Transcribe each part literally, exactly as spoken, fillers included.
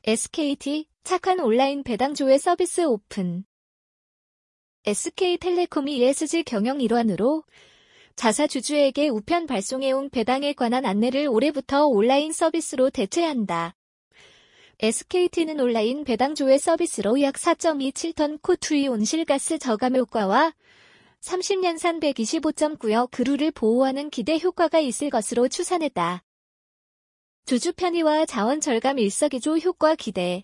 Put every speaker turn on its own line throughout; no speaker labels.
에스케이티, 착한 온라인 배당 조회 서비스 오픈. 에스케이텔레콤이 이에스지 경영 일환으로 자사 주주에게 우편 발송해온 배당에 관한 안내를 올해부터 온라인 서비스로 대체한다. 에스케이티는 온라인 배당 조회 서비스로 약 사 점 이칠 톤 코투이 온실가스 저감 효과와 삼십 년산 백이십오 점 구억 그루를 보호하는 기대 효과가 있을 것으로 추산했다. 주주 편의와 자원 절감 일석이조 효과 기대.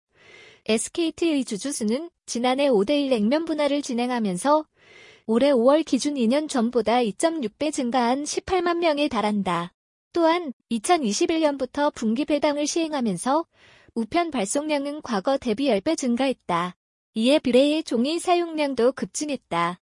에스케이티의 주주수는 지난해 오 대 일 액면 분할을 진행하면서 올해 오월 기준 이 년 전보다 이 점 육 배 증가한 십팔만 명에 달한다. 또한 이천이십일 년부터 분기 배당을 시행하면서 우편 발송량은 과거 대비 십 배 증가했다. 이에 비례해 종이 사용량도 급증했다.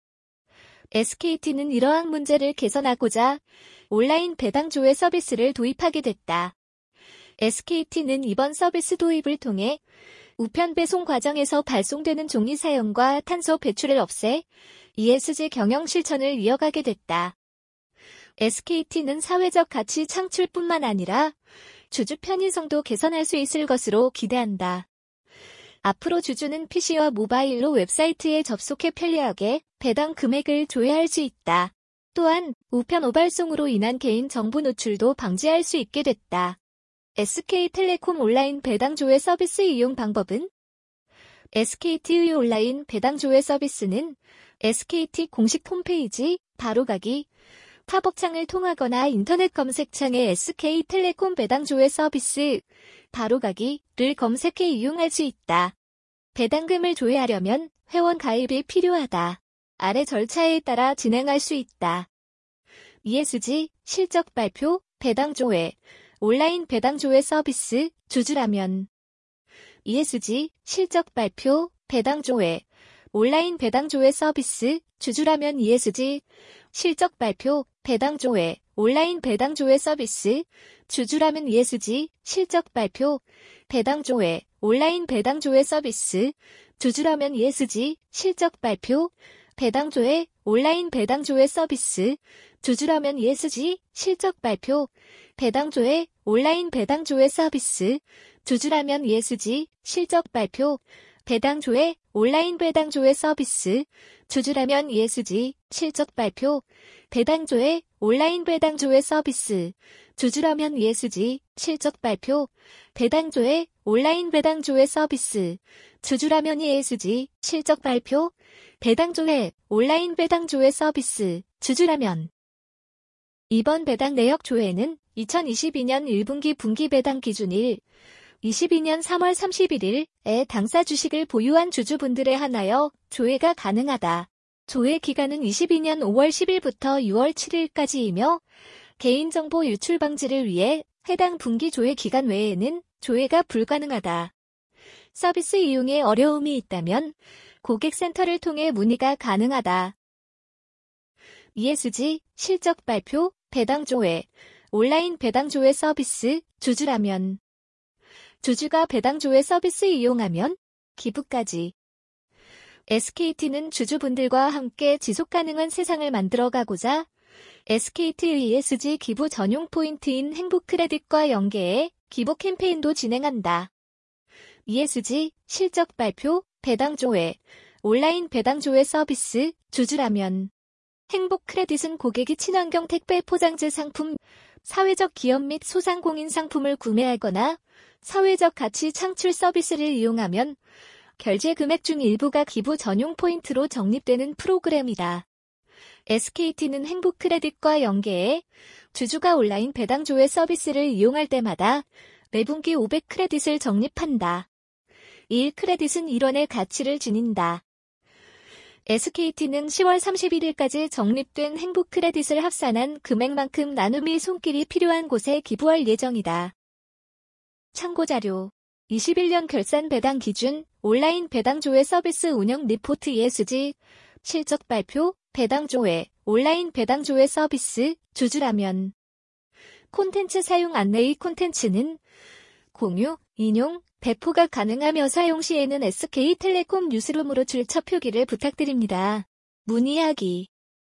에스케이티는 이러한 문제를 개선하고자 온라인 배당 조회 서비스를 도입하게 됐다. 에스케이티는 이번 서비스 도입을 통해 우편 배송 과정에서 발송되는 종이 사용과 탄소 배출을 없애 이에스지 경영 실천을 이어가게 됐다. 에스케이티는 사회적 가치 창출뿐만 아니라 주주 편의성도 개선할 수 있을 것으로 기대한다. 앞으로 주주는 피시와 모바일로 웹사이트에 접속해 편리하게 배당 금액을 조회할 수 있다. 또한 우편 오발송으로 인한 개인 정보 노출도 방지할 수 있게 됐다. 에스케이텔레콤 온라인 배당 조회 서비스 이용 방법은? 에스케이티의 온라인 배당 조회 서비스는 에스케이티 공식 홈페이지 바로가기 팝업창을 통하거나 인터넷 검색창에 에스케이텔레콤 배당 조회 서비스 바로가기를 검색해 이용할 수 있다. 배당금을 조회하려면 회원 가입이 필요하다. 아래 절차에 따라 진행할 수 있다. 이에스지, 실적 발표, 배당 조회, 온라인 배당 조회 서비스, 주주라면. 이에스지, 실적 발표, 배당 조회, 온라인 배당 조회 서비스, 주주라면 이에스지, 실적 발표, 배당 조회, 온라인 배당 조회 서비스, 주주라면 이에스지, 실적 발표, 배당 조회, 온라인 배당 조회 서비스, 주주라면 이에스지, 실적 발표, 배당 조회, 온라인 배당 조회 서비스, 주주라면 이에스지, 실적 발표, 배당 조회, 온라인 배당 조회 서비스, 주주라면 이에스지, 실적 발표, 배당 조회, 온라인 배당 조회 서비스, 주주라면 이에스지, 실적 발표, 배당 조회, 온라인 배당 조회 서비스, 주주라면 이에스지, 실적 발표, 배당 조회, 온라인 배당 조회 서비스, 주주라면 이에스지, 실적 발표, 배당 조회, 온라인 배당 조회 서비스, 주주라면. 이번 배당 내역 조회는 이천이십이 년 일 분기 분기 배당 기준일 이십이 년 삼월 삼십일일에 당사 주식을 보유한 주주분들에 한하여 조회가 가능하다. 조회 기간은 이십이 년 오월 십일부터 유월 칠일까지이며 개인정보 유출 방지를 위해 해당 분기 조회 기간 외에는 조회가 불가능하다. 서비스 이용에 어려움이 있다면 고객센터를 통해 문의가 가능하다. 이에스지, 실적 발표, 배당 조회, 온라인 배당 조회 서비스, 주주라면. 주주가 배당 조회 서비스 이용하면 기부까지. 에스케이티는 주주분들과 함께 지속가능한 세상을 만들어가고자 에스케이티의 이에스지 기부 전용 포인트인 행복 크레딧과 연계해 기부 캠페인도 진행한다. 이에스지, 실적 발표, 배당 조회, 온라인 배당 조회 서비스, 주주라면. 행복 크레딧은 고객이 친환경 택배 포장재 상품, 사회적 기업 및 소상공인 상품을 구매하거나 사회적 가치 창출 서비스를 이용하면 결제 금액 중 일부가 기부 전용 포인트로 적립되는 프로그램이다. 에스케이티는 행복 크레딧과 연계해 주주가 온라인 배당 조회 서비스를 이용할 때마다 매분기 오백 크레딧을 적립한다. 일 크레딧은 일 원의 가치를 지닌다. 에스케이티는 시월 삼십일일까지 적립된 행복 크레딧을 합산한 금액만큼 나눔이 손길이 필요한 곳에 기부할 예정이다. 참고자료. 이십일 년 결산 배당 기준, 온라인 배당 조회 서비스 운영 리포트 이에스지, 실적 발표, 배당 조회, 온라인 배당 조회 서비스, 주주라면. 콘텐츠 사용 안내의 콘텐츠는 공유, 인용, 배포가 가능하며 사용 시에는 에스케이텔레콤 뉴스룸으로 출처 표기를 부탁드립니다. 문의하기